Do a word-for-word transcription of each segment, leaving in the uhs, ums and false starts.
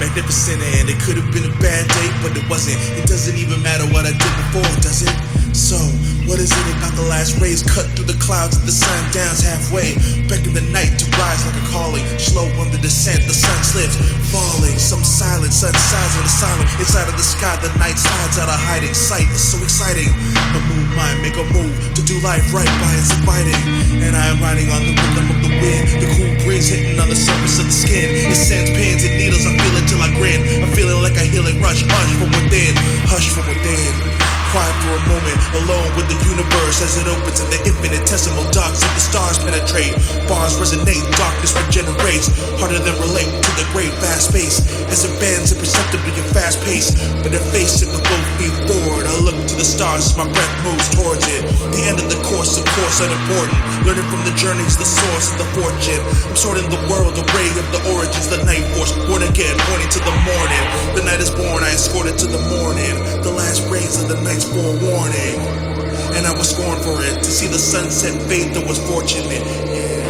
magnificent, and it could have been a bad day, but it wasn't. It doesn't even matter what I did before, does it? So, what is it about the last rays cut through the clouds and the sun downs halfway, beckon the night to rise like a calling, slow on the descent, the sun slips, falling, some silent, sun sighs on the silent, inside of the sky, the night slides out of hiding sight, it's so exciting, a moon mind, make a move, to do life right by it's inviting, and I am riding on the rhythm of the wind, the cool breeze hitting on the surface of the skin, it sends pins and needles, I feel it till I grin, I'm feeling like a healing rush, hush from within, hush from within. Quiet for a moment, alone with the universe as it opens in the infinitesimal darks of the stars penetrate. Bars resonate, darkness regenerates, harder than relate to the great vast space as it bends imperceptibly and fast pace. But it faces it with both feet forward. I look to the stars as my breath moves towards it. The end of the course, of course, unimportant. Learning from the journeys, the source of the fortune. I'm sorting the world, the ray of the origins, the night force, born again, pointing to the morning. The night is born, I escort it to the morning. The last rays of the night forewarning, and I was scorned for it. To see the sunset fade, that was fortunate. Yeah.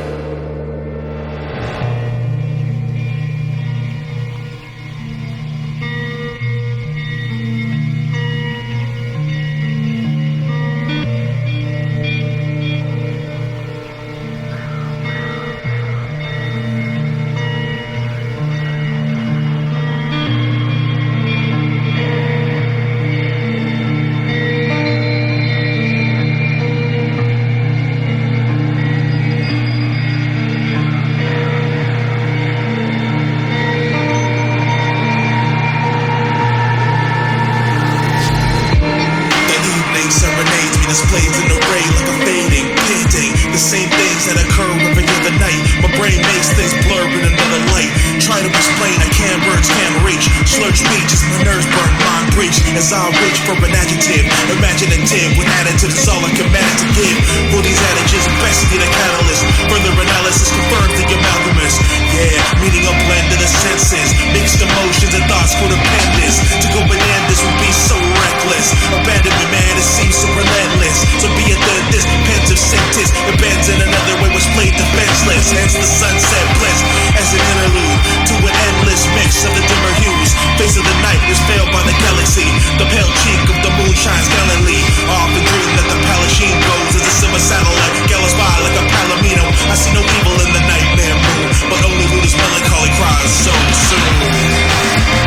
Displays in array like a fading painting. The same things that occur every other night. My brain makes things blur in another light. Try to explain, I can't, words can't reach. Slurred speech as my nerves burn, mind breach. As I reach for an adjective, imaginative. When additives is all I can manage to give. For these adages, investigate a catalyst. Further analysis confirms the amalgamous. Yeah, meaning a blend of the senses. Mixed emotions and thoughts codependence. To go bananas would be so reckless. Abandonment, man, it seems so relentless. So be it that this pensive sentence it bends in another way was played defenseless. Hence the sunset bliss as an interlude to an endless mix of the dimmer hues. Face of the night is veiled by the galaxy. The pale cheek of the moon shines gallantly. I often dream that the Palestine goes as a silver satellite gallows by like a palomino. I see no evil in the nightmare moon, but only Luda's melancholy cries so soon.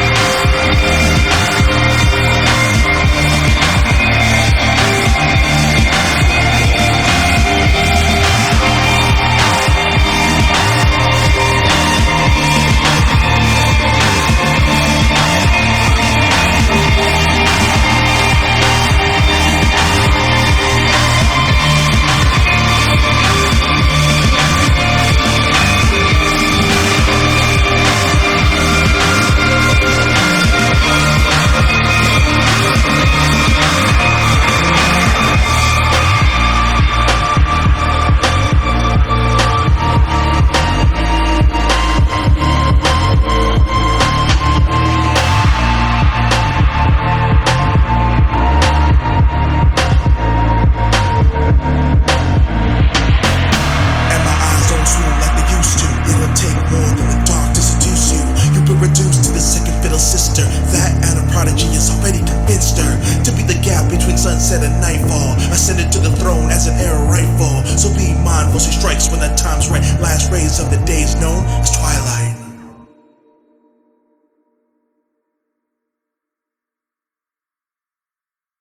Sunset and nightfall, ascended to the throne as an air rifle. So be mindful, she strikes when the time's right. Last rays of the days known as twilight.